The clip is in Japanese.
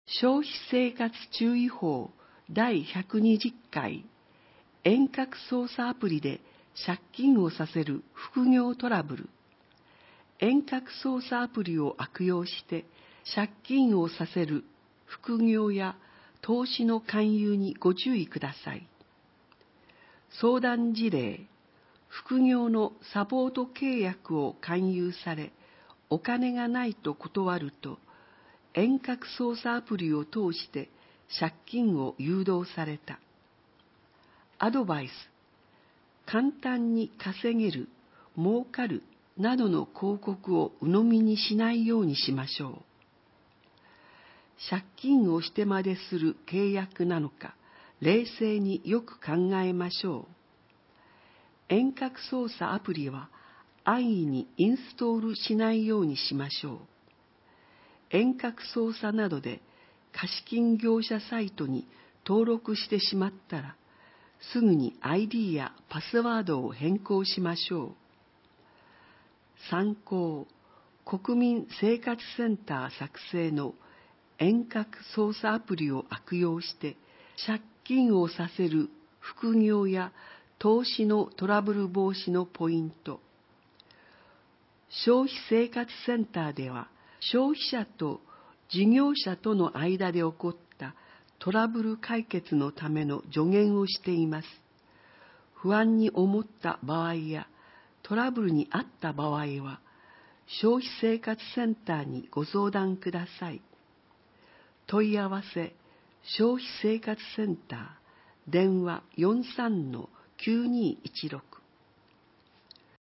消費生活注意報第120回遠隔操作アプリで借金をさせる副業トラブル。遠隔操作アプリを悪用して借金をさせる副業や投資の勧誘にご注意ください。相談事例、副業のサポート契約を勧誘され、お金がないと断ると、遠隔操作アプリを通して借金を誘導された。アドバイス、簡単に稼げる、儲かるなどの広告を鵜呑みにしないようにしましょう。借金をしてまでする契約なのか、冷静によく考えましょう。遠隔操作アプリは安易にインストールしないようにしましょう。遠隔操作などで貸金業者サイトに登録してしまったら、すぐに ID やパスワードを変更しましょう。参考、国民生活センター作成の遠隔操作アプリを悪用して借金をさせる副業や投資のトラブル防止のポイント。消費生活センターでは、消費者と事業者との間で起こったトラブル解決のための助言をしています。不安に思った場合やトラブルに遭った場合は、消費生活センターにご相談ください。問い合わせ、消費生活センター、電話 43-9216